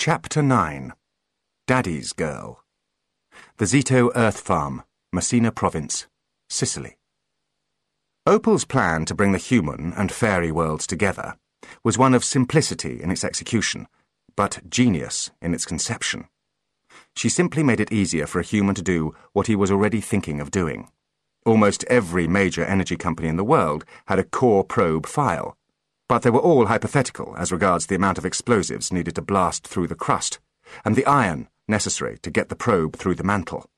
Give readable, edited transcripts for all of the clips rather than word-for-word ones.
Chapter 9. Daddy's Girl. The Zito Earth Farm, Messina Province, Sicily. Opal's plan to bring the human and fairy worlds together was one of simplicity in its execution, but genius in its conception. She simply made it easier for a human to do what he was already thinking of doing. Almost every major energy company in the world had a core probe file, but they were all hypothetical as regards the amount of explosives needed to blast through the crust, and the iron necessary to get the probe through the mantle.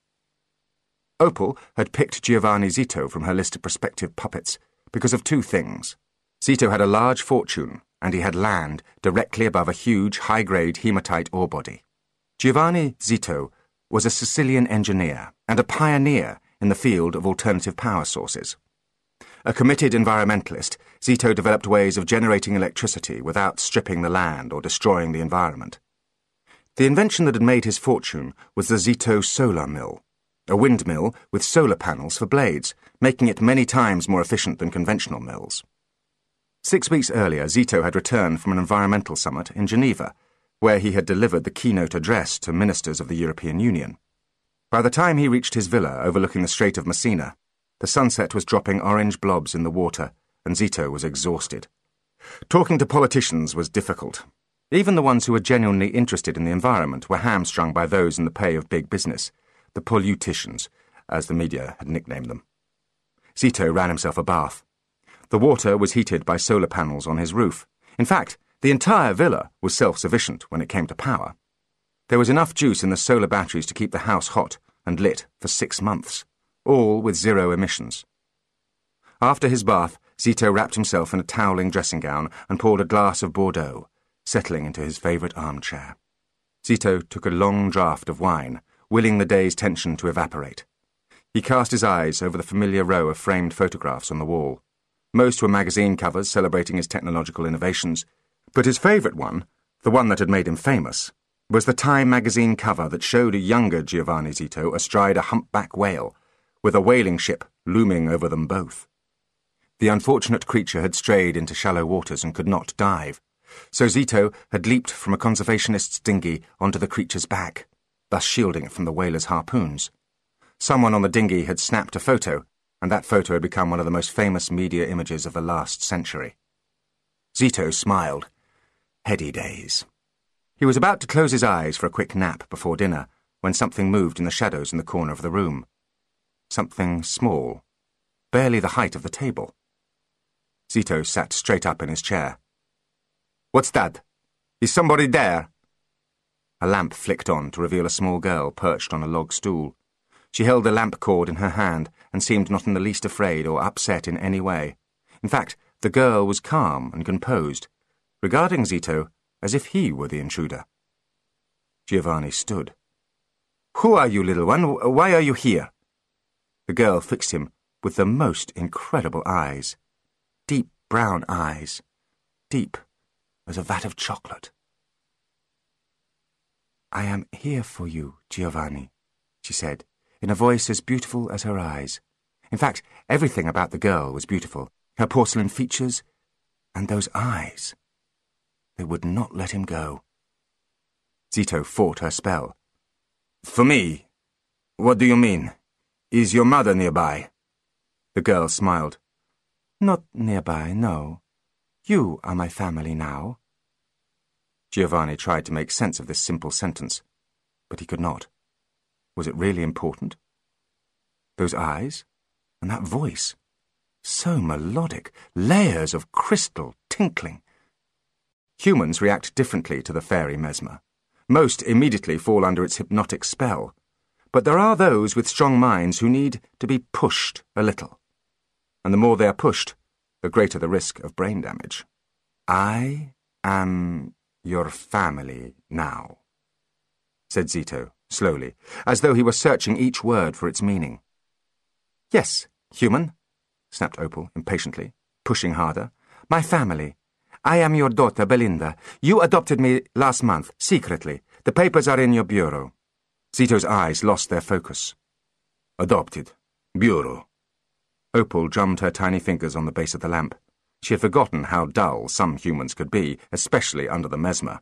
Opal had picked Giovanni Zito from her list of prospective puppets because of two things. Zito had a large fortune, and he had land directly above a huge, high-grade hematite ore body. Giovanni Zito was a Sicilian engineer and a pioneer in the field of alternative power sources. A committed environmentalist, Zito developed ways of generating electricity without stripping the land or destroying the environment. The invention that had made his fortune was the Zito solar mill, a windmill with solar panels for blades, making it many times more efficient than conventional mills. 6 weeks earlier, Zito had returned from an environmental summit in Geneva, where he had delivered the keynote address to ministers of the European Union. By the time he reached his villa overlooking the Strait of Messina, the sunset was dropping orange blobs in the water, and Zito was exhausted. Talking to politicians was difficult. Even the ones who were genuinely interested in the environment were hamstrung by those in the pay of big business, the politicians, as the media had nicknamed them. Zito ran himself a bath. The water was heated by solar panels on his roof. In fact, the entire villa was self-sufficient when it came to power. There was enough juice in the solar batteries to keep the house hot and lit for 6 months, all with 0 emissions. After his bath, Zito wrapped himself in a toweling dressing gown and poured a glass of Bordeaux, settling into his favourite armchair. Zito took a long draught of wine, willing the day's tension to evaporate. He cast his eyes over the familiar row of framed photographs on the wall. Most were magazine covers celebrating his technological innovations, but his favourite one, the one that had made him famous, was the Time magazine cover that showed a younger Giovanni Zito astride a humpback whale, with a whaling ship looming over them both. The unfortunate creature had strayed into shallow waters and could not dive, so Zito had leaped from a conservationist's dinghy onto the creature's back, thus shielding it from the whaler's harpoons. Someone on the dinghy had snapped a photo, and that photo had become one of the most famous media images of the last century. Zito smiled. Heady days. He was about to close his eyes for a quick nap before dinner when something moved in the shadows in the corner of the room. Something small, barely the height of the table. Zito sat straight up in his chair. "What's that? Is somebody there?" A lamp flicked on to reveal a small girl perched on a log stool. She held the lamp cord in her hand and seemed not in the least afraid or upset in any way. In fact, the girl was calm and composed, regarding Zito as if he were the intruder. Giovanni stood. "Who are you, little one? Why are you here?" The girl fixed him with the most incredible eyes. Deep brown eyes. Deep as a vat of chocolate. "I am here for you, Giovanni," she said, in a voice as beautiful as her eyes. In fact, everything about the girl was beautiful. Her porcelain features and those eyes. They would not let him go. Zito fought her spell. "For me? What do you mean? Is your mother nearby?" The girl smiled. "Not nearby, no. You are my family now." Giovanni tried to make sense of this simple sentence, but he could not. Was it really important? Those eyes? And that voice? So melodic, layers of crystal tinkling. Humans react differently to the fairy mesmer. Most immediately fall under its hypnotic spell, but there are those with strong minds who need to be pushed a little. And the more they are pushed, the greater the risk of brain damage. "I am your family now," said Zito, slowly, as though he were searching each word for its meaning. "Yes, human," snapped Opal impatiently, pushing harder. "My family. I am your daughter, Belinda. You adopted me last month, secretly. The papers are in your bureau." Zito's eyes lost their focus. "Adopted? Bureau?" Opal drummed her tiny fingers on the base of the lamp. She had forgotten how dull some humans could be, especially under the mesmer.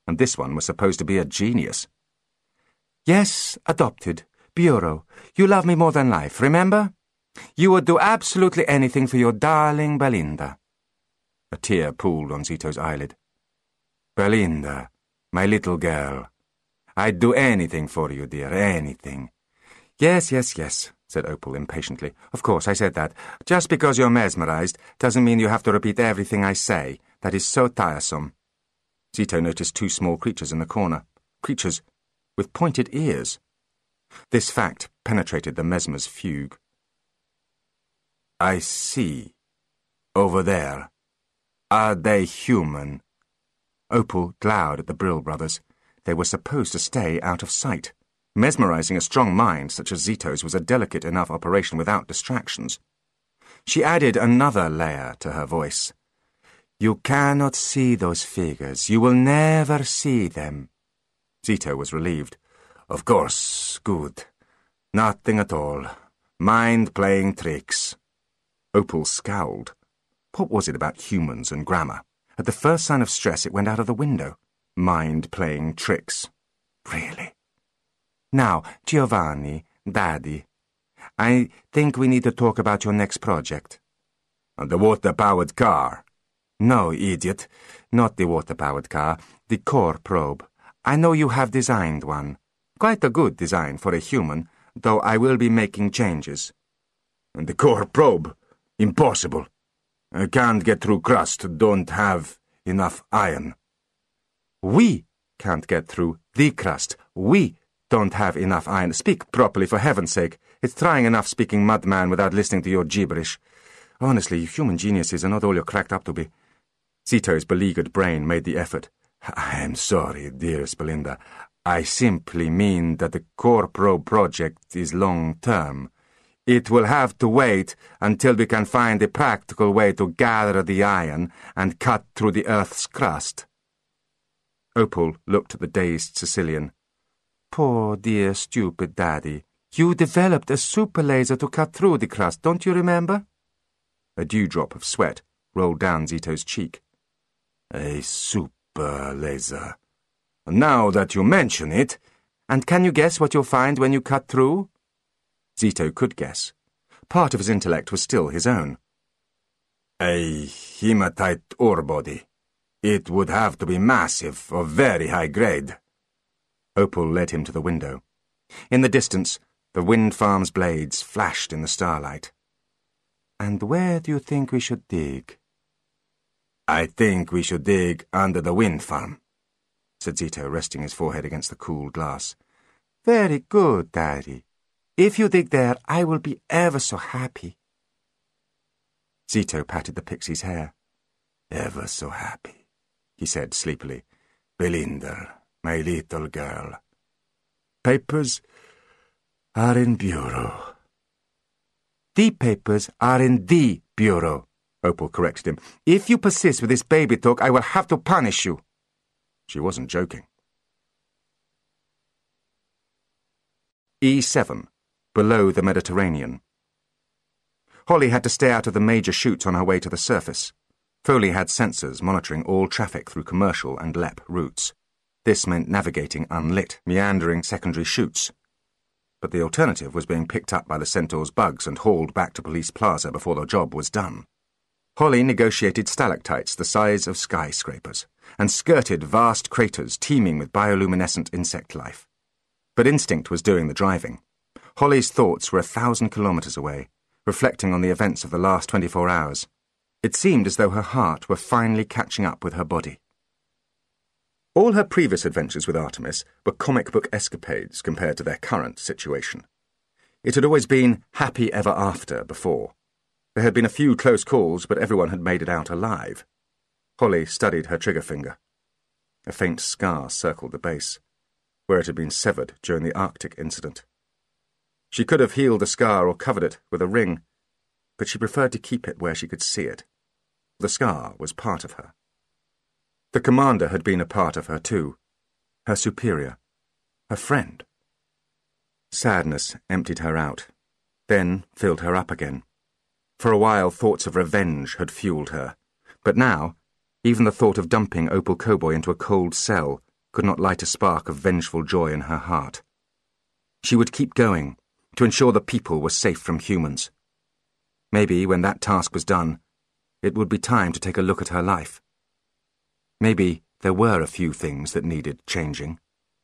and this one was supposed to be a genius. Yes, adopted. Bureau, you love me more than life, remember? You would do absolutely anything for your darling Belinda. A tear pooled on Zito's eyelid. Belinda, my little girl. I'd do anything for you, dear, anything. Yes, said Opal impatiently. Of course, I said that. Just because you're mesmerized doesn't mean you have to repeat everything I say. That is so tiresome. Zito noticed two small creatures in the corner. Creatures with pointed ears. This fact penetrated the mesmer's fugue. I see. Over there. Are they human? Opal glowered at the Brill brothers. They were supposed to stay out of sight. Mesmerizing a strong mind such as Zito's was a delicate enough operation without distractions. She added another layer to her voice. You cannot see those figures. You will never see them. Zito was relieved. Of course, good. Nothing at all. Mind playing tricks. Opal scowled. What was it about humans and grammar? At the first sign of stress, it went out of the window. Mind playing tricks. Really? Now, Giovanni, Daddy, I think we need to talk about your next project. The water-powered car? No, idiot. Not the water-powered car. The core probe. I know you have designed one. Quite a good design for a human, though I will be making changes. And the core probe? Impossible. I can't get through crust, don't have enough iron. We can't get through the crust. We don't have enough iron. Speak properly, for heaven's sake. It's trying enough speaking mudman without listening to your gibberish. Honestly, you human geniuses are not all you're cracked up to be. Zito's beleaguered brain made the effort. I am sorry, dearest Belinda. I simply mean that the core probe project is long-term. It will have to wait until we can find a practical way to gather the iron and cut through the Earth's crust. Opal looked at the dazed Sicilian. Poor dear stupid Daddy. You developed a super laser to cut through the crust, don't you remember? A dewdrop of sweat rolled down Zito's cheek. A super laser. Now that you mention it... And can you guess what you'll find when you cut through? Zito could guess. Part of his intellect was still his own. A hematite ore body. It would have to be massive, of very high grade. Opal led him to the window. In the distance, the wind farm's blades flashed in the starlight. And where do you think we should dig? I think we should dig under the wind farm, said Zito, resting his forehead against the cool glass. Very good, Daddy. If you dig there, I will be ever so happy. Zito patted the pixie's hair. Ever so happy, he said sleepily. Belinda, my little girl. Papers are in bureau. The papers are in the bureau, Opal corrected him. If you persist with this baby talk, I will have to punish you. She wasn't joking. E7. Below the Mediterranean. Holly had to stay out of the major chutes on her way to the surface. Foley had sensors monitoring all traffic through commercial and LEP routes. This meant navigating unlit, meandering secondary chutes. But the alternative was being picked up by the Centaur's bugs and hauled back to Police Plaza before the job was done. Holly negotiated stalactites the size of skyscrapers and skirted vast craters teeming with bioluminescent insect life. But instinct was doing the driving. Holly's thoughts were 1,000 kilometers away, reflecting on the events of the last 24 hours. It seemed as though her heart were finally catching up with her body. All her previous adventures with Artemis were comic book escapades compared to their current situation. It had always been happy ever after before. There had been a few close calls, but everyone had made it out alive. Holly studied her trigger finger. A faint scar circled the base, where it had been severed during the Arctic incident. She could have healed the scar or covered it with a ring, but she preferred to keep it where she could see it. The scar was part of her. The commander had been a part of her too, her superior, her friend. Sadness emptied her out, then filled her up again. For a while thoughts of revenge had fueled her, but now even the thought of dumping Opal Cowboy into a cold cell could not light a spark of vengeful joy in her heart. She would keep going, to ensure the people were safe from humans. Maybe, when that task was done, it would be time to take a look at her life. Maybe there were a few things that needed changing.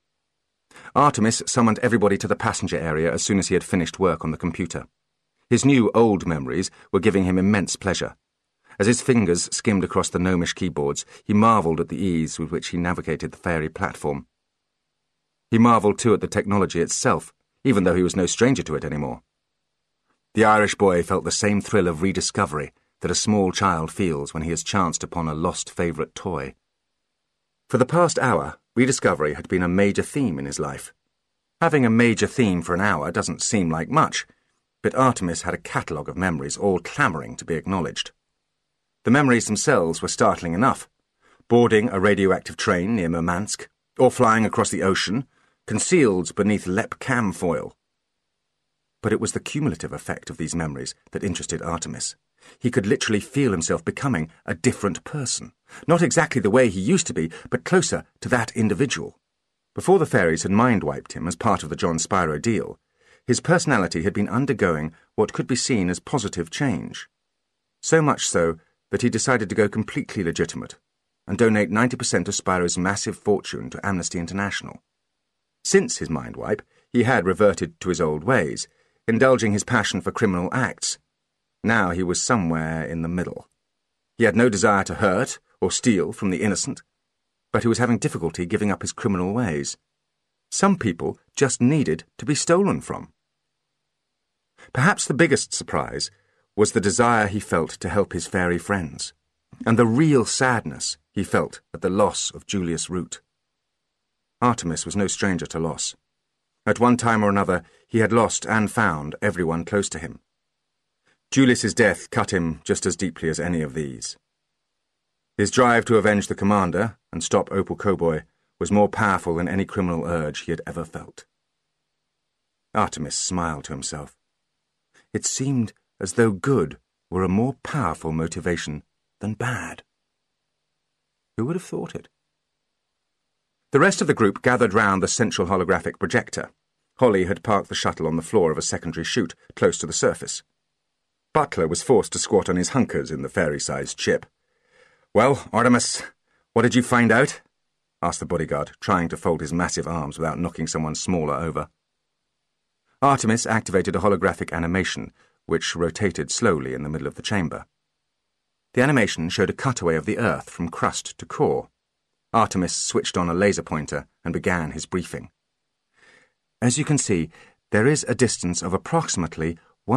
Artemis summoned everybody to the passenger area as soon as he had finished work on the computer. His new old memories were giving him immense pleasure. As his fingers skimmed across the gnomish keyboards, he marvelled at the ease with which he navigated the fairy platform. He marvelled too at the technology itself, even though he was no stranger to it anymore. The Irish boy felt the same thrill of rediscovery that a small child feels when he has chanced upon a lost favourite toy. For the past hour, rediscovery had been a major theme in his life. Having a major theme for an hour doesn't seem like much, but Artemis had a catalogue of memories all clamouring to be acknowledged. The memories themselves were startling enough. Boarding a radioactive train near Murmansk, or flying across the ocean, concealed beneath Lep-Cam foil. But it was the cumulative effect of these memories that interested Artemis. He could literally feel himself becoming a different person. Not exactly the way he used to be, but closer to that individual. Before the fairies had mind-wiped him as part of the John Spyro deal, his personality had been undergoing what could be seen as positive change. So much so that he decided to go completely legitimate and donate 90% of Spyro's massive fortune to Amnesty International. Since his mind-wipe, he had reverted to his old ways, indulging his passion for criminal acts. Now he was somewhere in the middle. He had no desire to hurt or steal from the innocent, but he was having difficulty giving up his criminal ways. Some people just needed to be stolen from. Perhaps the biggest surprise was the desire he felt to help his fairy friends, and the real sadness he felt at the loss of Julius Root. Artemis was no stranger to loss. At one time or another, he had lost and found everyone close to him. Julius's death cut him just as deeply as any of these. His drive to avenge the commander and stop Opal Cowboy was more powerful than any criminal urge he had ever felt. Artemis smiled to himself. It seemed as though good were a more powerful motivation than bad. Who would have thought it? The rest of the group gathered round the central holographic projector. Holly had parked the shuttle on the floor of a secondary chute close to the surface. Butler was forced to squat on his hunkers in the fairy-sized ship. "Well, Artemis, what did you find out?" asked the bodyguard, trying to fold his massive arms without knocking someone smaller over. Artemis activated a holographic animation, which rotated slowly in the middle of the chamber. The animation showed a cutaway of the Earth from crust to core. Artemis switched on a laser pointer and began his briefing. As you can see, there is a distance of approximately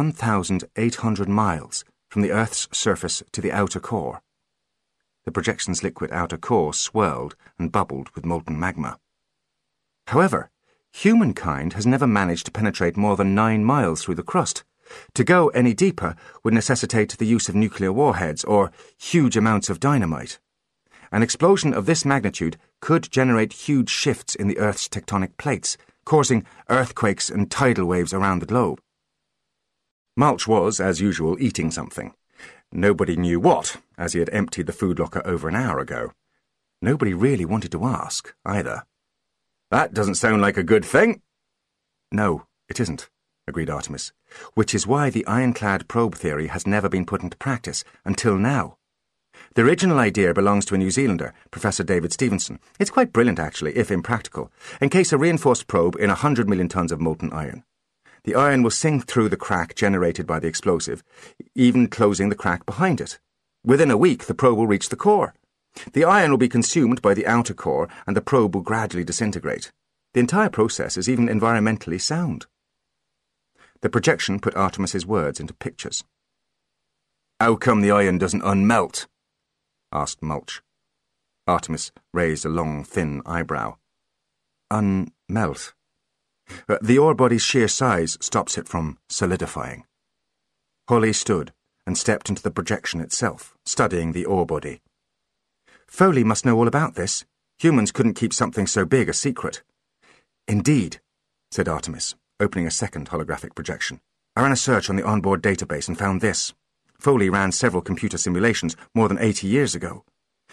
1,800 miles from the Earth's surface to the outer core. The projection's liquid outer core swirled and bubbled with molten magma. However, humankind has never managed to penetrate more than 9 miles through the crust. To go any deeper would necessitate the use of nuclear warheads or huge amounts of dynamite. An explosion of this magnitude could generate huge shifts in the Earth's tectonic plates, causing earthquakes and tidal waves around the globe. Mulch was, as usual, eating something. Nobody knew what, as he had emptied the food locker over an hour ago. Nobody really wanted to ask, either. "That doesn't sound like a good thing." "No, it isn't," agreed Artemis, "which is why the ironclad probe theory has never been put into practice until now. The original idea belongs to a New Zealander, Professor David Stevenson. It's quite brilliant, actually, if impractical. Encase a reinforced probe in 100 million tons of molten iron. The iron will sink through the crack generated by the explosive, even closing the crack behind it. Within a week, the probe will reach the core. The iron will be consumed by the outer core, and the probe will gradually disintegrate. The entire process is even environmentally sound." The projection put Artemis's words into pictures. "How come the iron doesn't unmelt?" asked Mulch. Artemis raised a long, thin eyebrow. "Unmelt? The ore body's sheer size stops it from solidifying." Holly stood and stepped into the projection itself, studying the ore body. "Foley must know all about this. Humans couldn't keep something so big a secret." "Indeed," said Artemis, opening a second holographic projection. "I ran a search on the onboard database and found this. Foley ran several computer simulations more than 80 years ago.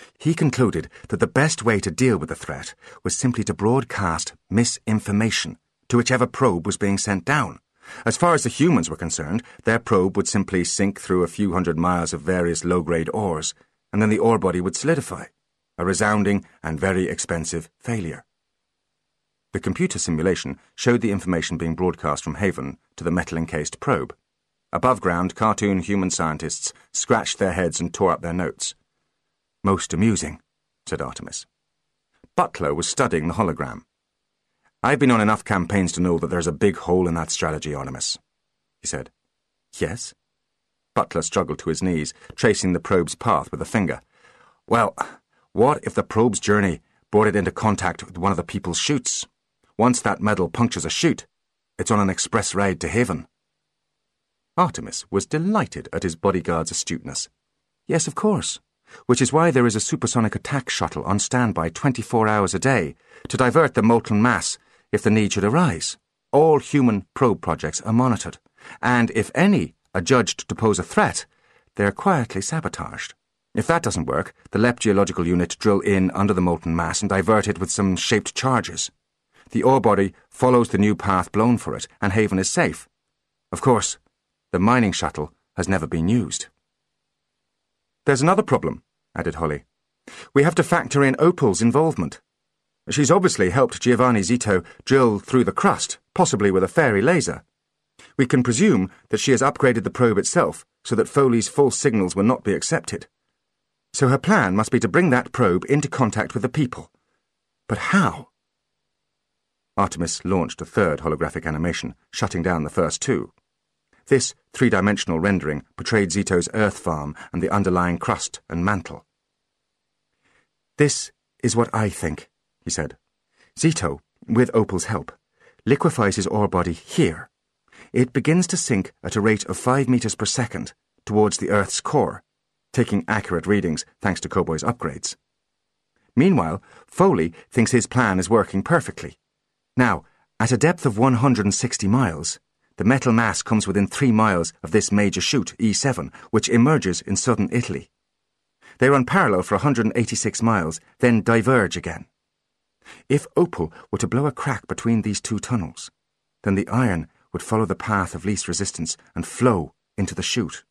He concluded that the best way to deal with the threat was simply to broadcast misinformation to whichever probe was being sent down. As far as the humans were concerned, their probe would simply sink through a few hundred miles of various low-grade ores, and then the ore body would solidify, a resounding and very expensive failure. The computer simulation showed the information being broadcast from Haven to the metal-encased probe. Above ground, cartoon human scientists scratched their heads and tore up their notes. "Most amusing," said Artemis. Butler was studying the hologram. "I've been on enough campaigns to know that there's a big hole in that strategy, Artemis," he said. "Yes?" Butler struggled to his knees, tracing the probe's path with a finger. "Well, what if the probe's journey brought it into contact with one of the people's chutes? Once that metal punctures a chute, it's on an express ride to Haven." Artemis was delighted at his bodyguard's astuteness. "Yes, of course. Which is why there is a supersonic attack shuttle on standby 24 hours a day to divert the molten mass if the need should arise. All human probe projects are monitored, and if any are judged to pose a threat, they are quietly sabotaged. If that doesn't work, the LEP geological unit drill in under the molten mass and divert it with some shaped charges. The ore body follows the new path blown for it, and Haven is safe. Of course, the mining shuttle has never been used." "There's another problem," added Holly. "We have to factor in Opal's involvement. She's obviously helped Giovanni Zito drill through the crust, possibly with a fairy laser. We can presume that she has upgraded the probe itself so that Foley's false signals will not be accepted. So her plan must be to bring that probe into contact with the people. But how?" Artemis launched a third holographic animation, shutting down the first two. This three-dimensional rendering portrayed Zito's Earth farm and the underlying crust and mantle. "This is what I think," he said. "Zito, with Opal's help, liquefies his ore body here. It begins to sink at a rate of 5 meters per second towards the Earth's core, taking accurate readings thanks to Cowboy's upgrades. Meanwhile, Foley thinks his plan is working perfectly. Now, at a depth of 160 miles, the metal mass comes within 3 miles of this major chute, E7, which emerges in southern Italy. They run parallel for 186 miles, then diverge again. If Opal were to blow a crack between these two tunnels, then the iron would follow the path of least resistance and flow into the chute."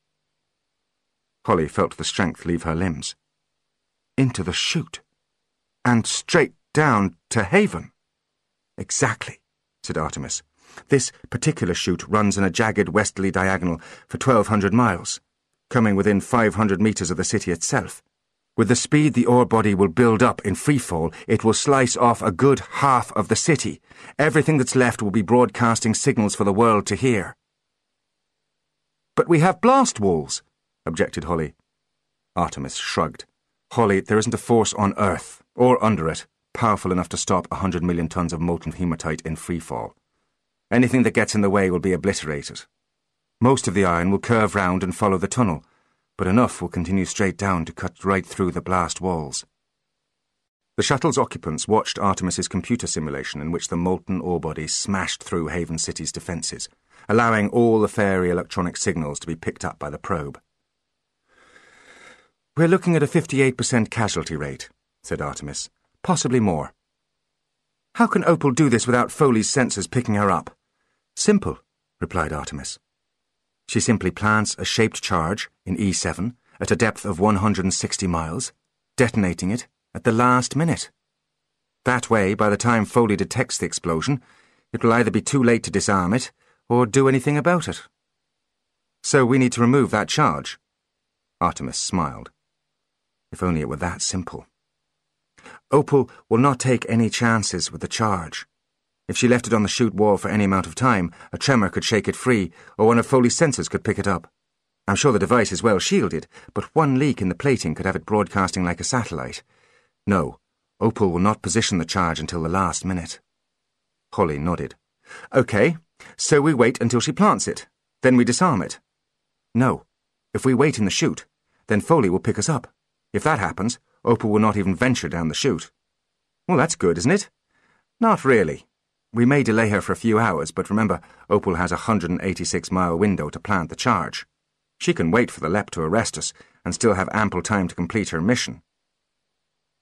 Holly felt the strength leave her limbs. "Into the chute? And straight down to Haven?" "Exactly," said Artemis. "This particular chute runs in a jagged westerly diagonal for 1,200 miles, coming within 500 meters of the city itself. With the speed the ore body will build up in freefall, it will slice off a good half of the city. Everything that's left will be broadcasting signals for the world to hear." "But we have blast walls," objected Holly. Artemis shrugged. "Holly, there isn't a force on Earth, or under it, powerful enough to stop 100 million tons of molten hematite in freefall. Anything that gets in the way will be obliterated. Most of the iron will curve round and follow the tunnel, but enough will continue straight down to cut right through the blast walls." The shuttle's occupants watched Artemis's computer simulation in which the molten ore body smashed through Haven City's defences, allowing all the fairy electronic signals to be picked up by the probe. "We're looking at a 58% casualty rate," said Artemis. "Possibly more." "How can Opal do this without Foley's sensors picking her up?" "Simple," replied Artemis. "She simply plants a shaped charge in E7 at a depth of 160 miles, detonating it at the last minute. That way, by the time Foley detects the explosion, it will either be too late to disarm it or do anything about it." "So we need to remove that charge." Artemis smiled. If only it were that simple. "Opal will not take any chances with the charge. If she left it on the chute wall for any amount of time, a tremor could shake it free, or one of Foley's sensors could pick it up. I'm sure the device is well shielded, but one leak in the plating could have it broadcasting like a satellite. No, Opal will not position the charge until the last minute." Holly nodded. "Okay, so we wait until she plants it. Then we disarm it." "No. If we wait in the chute, then Foley will pick us up. If that happens, Opal will not even venture down the chute." "Well, that's good, isn't it?" "Not really. We may delay her for a few hours, but remember, Opal has a 186-mile window to plant the charge. She can wait for the LEP to arrest us and still have ample time to complete her mission."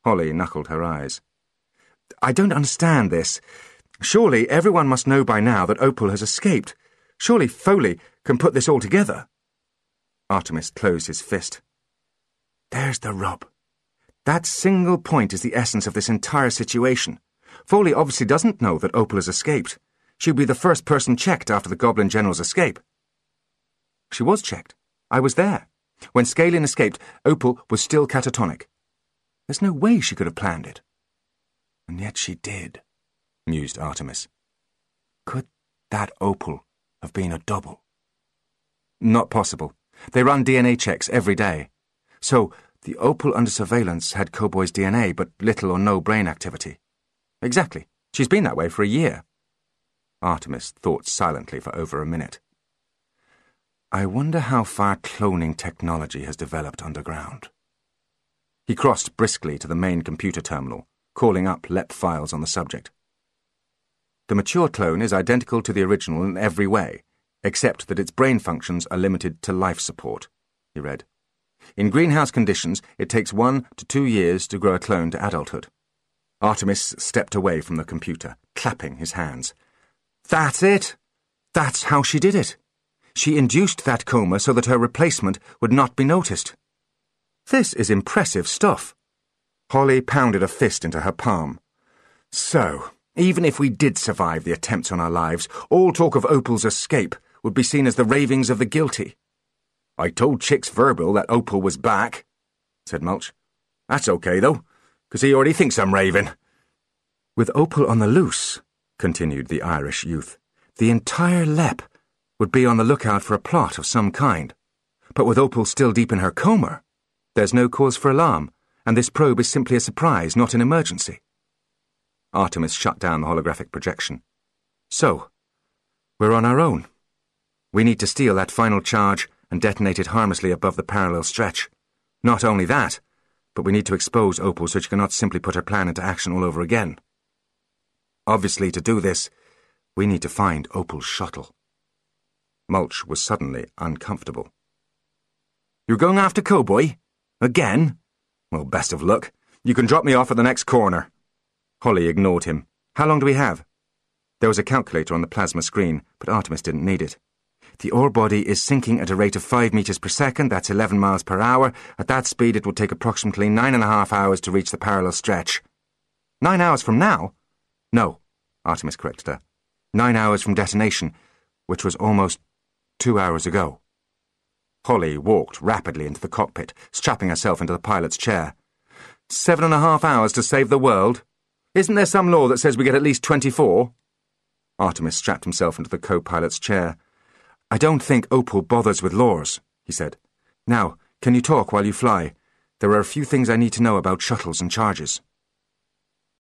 Holly knuckled her eyes. I don't understand this. Surely everyone must know by now that Opal has escaped. Surely Foley can put this all together. Artemis closed his fist. There's the rub. That single point is the essence of this entire situation. Foley obviously doesn't know that Opal has escaped. She'd be the first person checked after the Goblin General's escape. She was checked. I was there. When Scalien escaped, Opal was still catatonic. There's no way she could have planned it. And yet she did, mused Artemis. Could that Opal have been a double? Not possible. They run DNA checks every day. So, the Opal under surveillance had Cowboy's DNA, but little or no brain activity. Exactly. She's been that way for a year. Artemis thought silently for over a minute. I wonder how far cloning technology has developed underground. He crossed briskly to the main computer terminal, calling up LEP files on the subject. The mature clone is identical to the original in every way, except that its brain functions are limited to life support, he read. In greenhouse conditions, it takes 1 to 2 years to grow a clone to adulthood. Artemis stepped away from the computer, clapping his hands. That's it! That's how she did it! She induced that coma so that her replacement would not be noticed. This is impressive stuff. Holly pounded a fist into her palm. So, even if we did survive the attempts on our lives, all talk of Opal's escape would be seen as the ravings of the guilty. I told Chicks Verbal that Opal was back, said Mulch. That's okay, though, because he already thinks I'm raving. With Opal on the loose, continued the Irish youth, the entire LEP would be on the lookout for a plot of some kind. But with Opal still deep in her coma, there's no cause for alarm, and this probe is simply a surprise, not an emergency. Artemis shut down the holographic projection. So, we're on our own. We need to steal that final charge and detonate it harmlessly above the parallel stretch. Not only that, but we need to expose Opal so she cannot simply put her plan into action all over again. Obviously, to do this, we need to find Opal's shuttle. Mulch was suddenly uncomfortable. You're going after Cowboy? Again? Well, best of luck. You can drop me off at the next corner. Holly ignored him. How long do we have? There was a calculator on the plasma screen, but Artemis didn't need it. The ore body is sinking at a rate of 5 meters per second, that's 11 miles per hour. At that speed, it will take approximately 9.5 hours to reach the parallel stretch. 9 hours from now? No, Artemis corrected her. 9 hours from detonation, which was almost 2 hours ago. Holly walked rapidly into the cockpit, strapping herself into the pilot's chair. 7.5 hours to save the world? Isn't there some law that says we get at least 24? Artemis strapped himself into the co-pilot's chair. I don't think Opal bothers with laws, he said. Now, can you talk while you fly? There are a few things I need to know about shuttles and charges.